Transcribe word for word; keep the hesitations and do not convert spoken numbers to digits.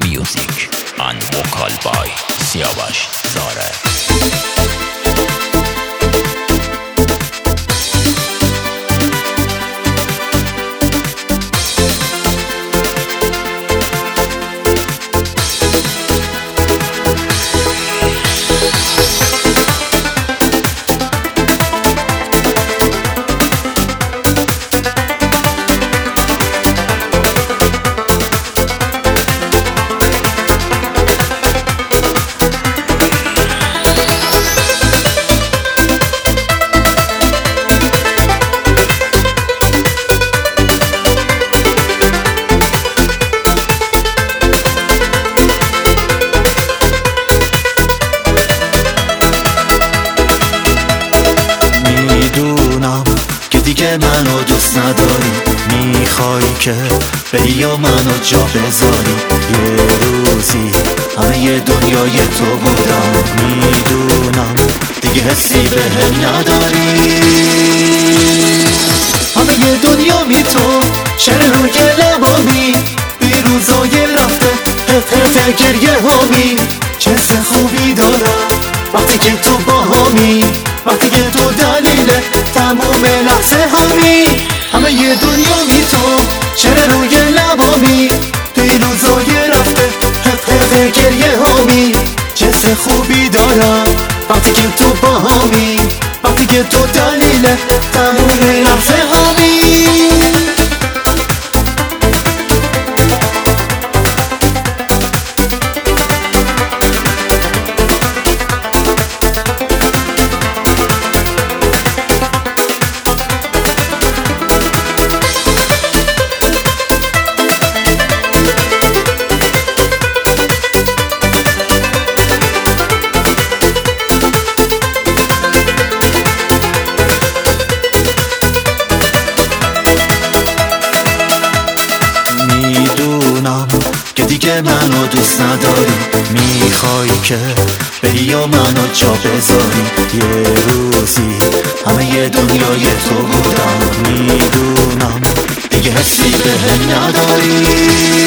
Music and vocal by Siawash Zara. دیگه منو دوست نداری، میخوای که بری و منو جا بذاری. یه روزی همه یه دنیای تو بودم، میدونم دیگه حسی به هم نداری. همه یه دنیا بی تو شر روی لبامی، بی روزای رفته هف هف گریه هامی. چه حس خوبی دارم وقتی که تو با همی، وقتی که تو دلیل تموم لحظه همی. همه یه دنیا بی تو شر روی لبامی، توی روزای رفته هف هف گریه هامی. چه حس خوبی دارم وقتی که تو با همی، وقتی که تو دلیل تموم لحظه همی. که دیگه منو دوست نداری، میخوای که بری و منو جا بذاری. یه روزی همه یه دنیای تو بودم، میدونم دیگه حسی به هم نداری.